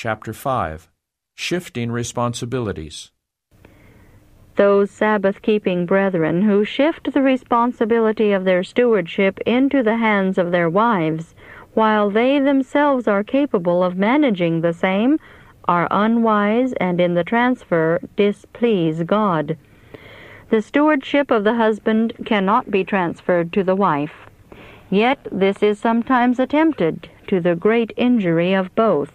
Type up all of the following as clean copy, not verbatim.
Chapter 5. Shifting Responsibilities. Those Sabbath-keeping brethren who shift the responsibility of their stewardship into the hands of their wives, while they themselves are capable of managing the same, are unwise and in the transfer displease God. The stewardship of the husband cannot be transferred to the wife. Yet this is sometimes attempted, to the great injury of both.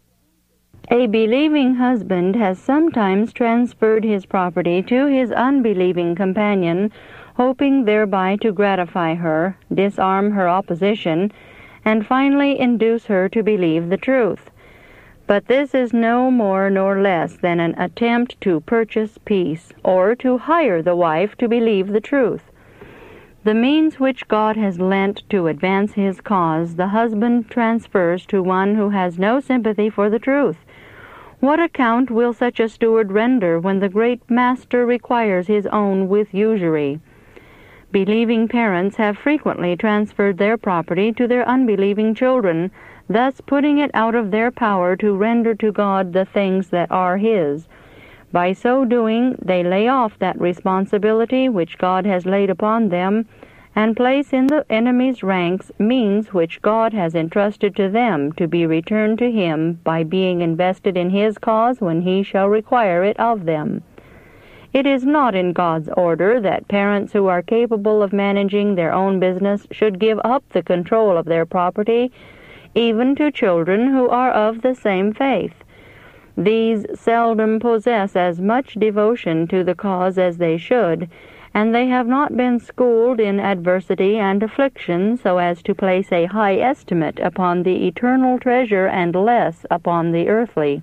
A believing husband has sometimes transferred his property to his unbelieving companion, hoping thereby to gratify her, disarm her opposition, and finally induce her to believe the truth. But this is no more nor less than an attempt to purchase peace, or to hire the wife to believe the truth. The means which God has lent to advance his cause, the husband transfers to one who has no sympathy for the truth. What account will such a steward render when the great Master requires his own with usury? Believing parents have frequently transferred their property to their unbelieving children, thus putting it out of their power to render to God the things that are his. By so doing, they lay off that responsibility which God has laid upon them, and place in the enemy's ranks means which God has entrusted to them to be returned to him by being invested in his cause when he shall require it of them. It is not in God's order that parents who are capable of managing their own business should give up the control of their property, even to children who are of the same faith. These seldom possess as much devotion to the cause as they should, and they have not been schooled in adversity and affliction so as to place a high estimate upon the eternal treasure and less upon the earthly.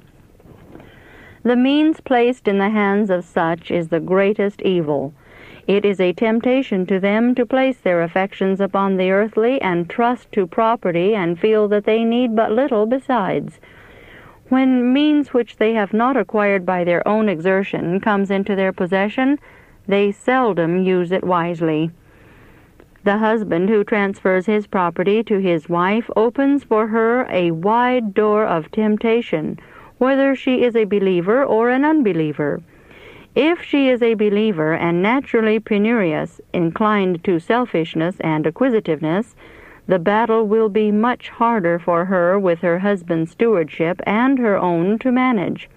The means placed in the hands of such is the greatest evil. It is a temptation to them to place their affections upon the earthly and trust to property and feel that they need but little besides. When means which they have not acquired by their own exertion comes into their possession, they seldom use it wisely. The husband who transfers his property to his wife opens for her a wide door of temptation, whether she is a believer or an unbeliever. If she is a believer and naturally penurious, inclined to selfishness and acquisitiveness, the battle will be much harder for her with her husband's stewardship and her own to manage.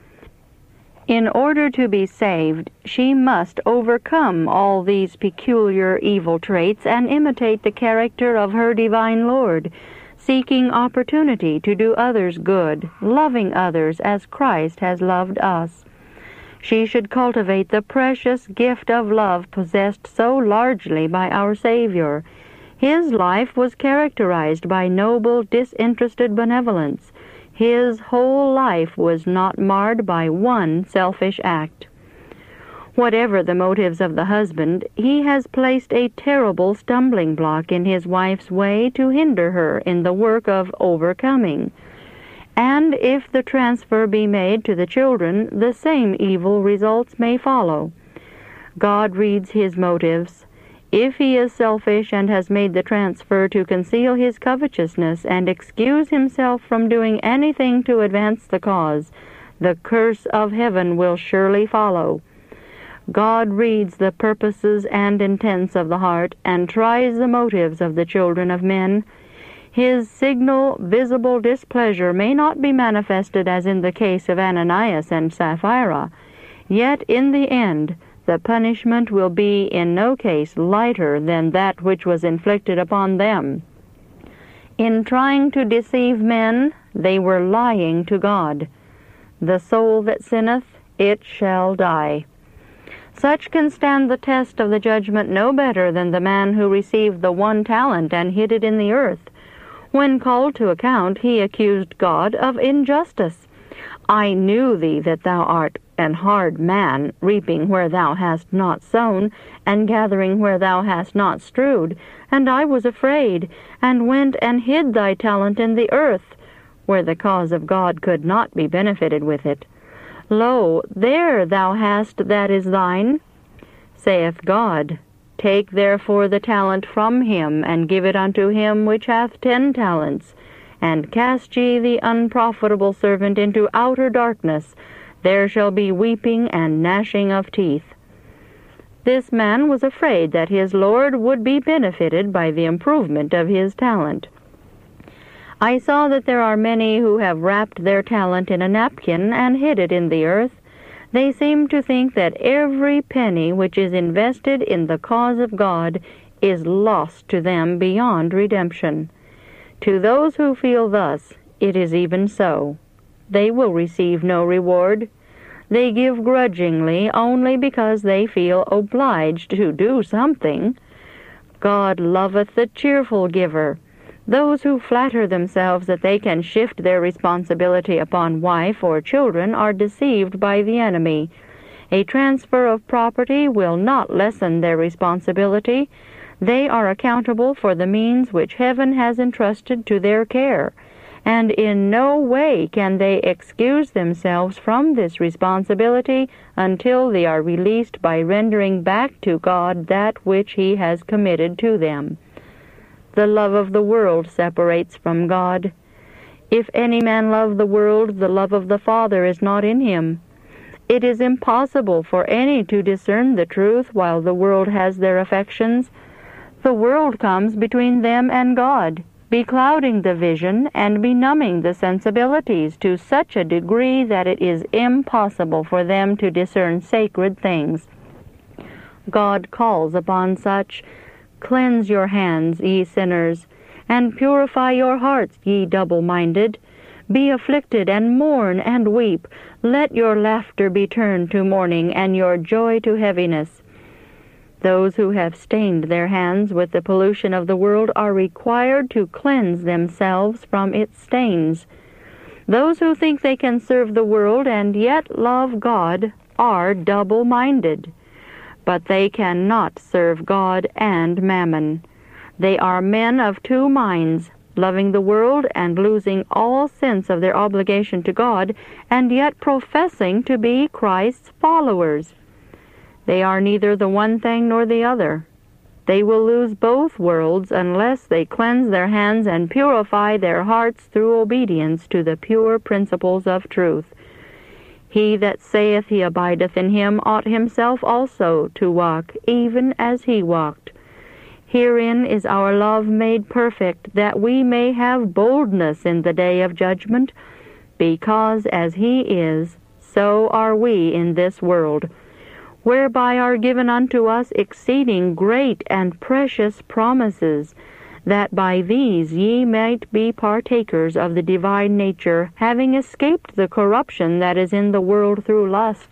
In order to be saved, she must overcome all these peculiar evil traits and imitate the character of her divine Lord, seeking opportunity to do others good, loving others as Christ has loved us. She should cultivate the precious gift of love possessed so largely by our Savior. His life was characterized by noble, disinterested benevolence. His whole life was not marred by one selfish act. Whatever the motives of the husband, he has placed a terrible stumbling block in his wife's way to hinder her in the work of overcoming. And if the transfer be made to the children, the same evil results may follow. God reads his motives. If he is selfish and has made the transfer to conceal his covetousness and excuse himself from doing anything to advance the cause, the curse of heaven will surely follow. God reads the purposes and intents of the heart and tries the motives of the children of men. His signal, visible displeasure may not be manifested as in the case of Ananias and Sapphira, yet in the end the punishment will be in no case lighter than that which was inflicted upon them. In trying to deceive men, they were lying to God. The soul that sinneth, it shall die. Such can stand the test of the judgment no better than the man who received the 1 talent and hid it in the earth. When called to account, he accused God of injustice. I knew thee that thou art an hard man, reaping where thou hast not sown, and gathering where thou hast not strewed. And I was afraid, and went and hid thy talent in the earth, where the cause of God could not be benefited with it. Lo, there thou hast that is thine. Saith God, Take therefore the talent from him, and give it unto him which hath 10 talents. and cast ye the unprofitable servant into outer darkness. There shall be weeping and gnashing of teeth. This man was afraid that his Lord would be benefited by the improvement of his talent. I saw that there are many who have wrapped their talent in a napkin and hid it in the earth. They seem to think that every penny which is invested in the cause of God is lost to them beyond redemption. To those who feel thus, it is even so. They will receive no reward. They give grudgingly only because they feel obliged to do something. God loveth the cheerful giver. Those who flatter themselves that they can shift their responsibility upon wife or children are deceived by the enemy. A transfer of property will not lessen their responsibility. They are accountable for the means which heaven has entrusted to their care, and in no way can they excuse themselves from this responsibility until they are released by rendering back to God that which He has committed to them. The love of the world separates from God. If any man love the world, the love of the Father is not in him. It is impossible for any to discern the truth while the world has their affections. The world comes between them and God, beclouding the vision and benumbing the sensibilities to such a degree that it is impossible for them to discern sacred things. God calls upon such, "Cleanse your hands, ye sinners, and purify your hearts, ye double-minded. Be afflicted, and mourn, and weep. Let your laughter be turned to mourning, and your joy to heaviness." Those who have stained their hands with the pollution of the world are required to cleanse themselves from its stains. Those who think they can serve the world and yet love God are double-minded. But they cannot serve God and mammon. They are men of two minds, loving the world and losing all sense of their obligation to God, and yet professing to be Christ's followers. They are neither the one thing nor the other. They will lose both worlds unless they cleanse their hands and purify their hearts through obedience to the pure principles of truth. He that saith he abideth in him ought himself also to walk, even as he walked. Herein is our love made perfect, that we may have boldness in the day of judgment, because as he is, so are we in this world, whereby are given unto us exceeding great and precious promises, that by these ye might be partakers of the divine nature, having escaped the corruption that is in the world through lust.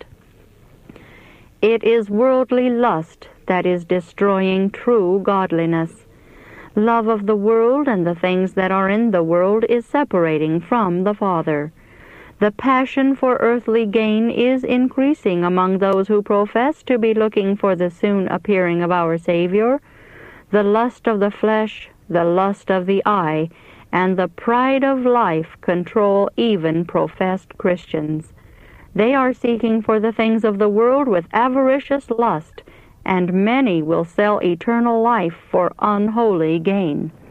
It is worldly lust that is destroying true godliness. Love of the world and the things that are in the world is separating from the Father. The passion for earthly gain is increasing among those who profess to be looking for the soon appearing of our Savior. The lust of the flesh, the lust of the eye, and the pride of life control even professed Christians. They are seeking for the things of the world with avaricious lust, and many will sell eternal life for unholy gain.